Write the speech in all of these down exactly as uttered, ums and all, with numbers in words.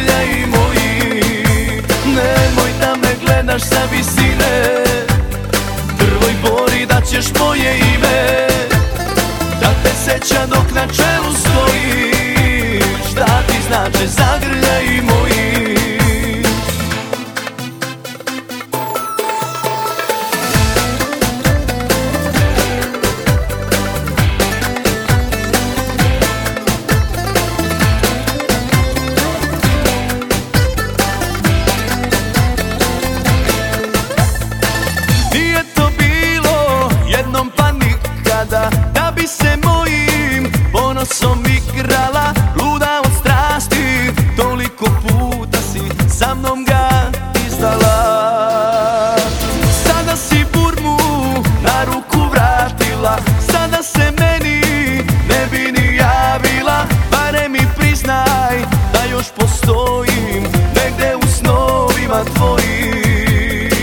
zagrljaji moji. Nemoj da me gledaš sa visine, drvoj bori da ćeš moje ime, da te seća dok na čelu stojiš. Šta ti znače zagrljaji moji? Da bi se mojim ponosom igrala, luda od strasti, toliko puta si sa mnom ga izdala. Sada si burmu na ruku vratila, sada se meni ne bi ni javila. Barem mi priznaj da još postojim negde u snovima tvojim.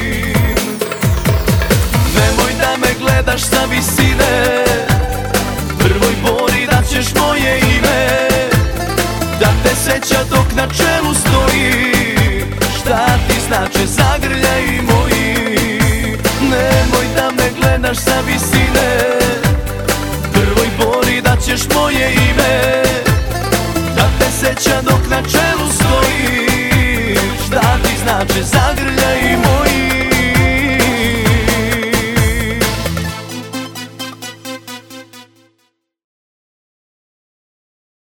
Nemoj da me gledaš sa visine, prvoj bori da ćeš moje ime, da te seća dok na čelu stoji. Šta ti znače zagrljaji moji? Nemoj da me gledaš sa visine, prvoj bori da ćeš moje ime, da te seća dok na čelu stoji. Šta ti znače zagrljaji moji?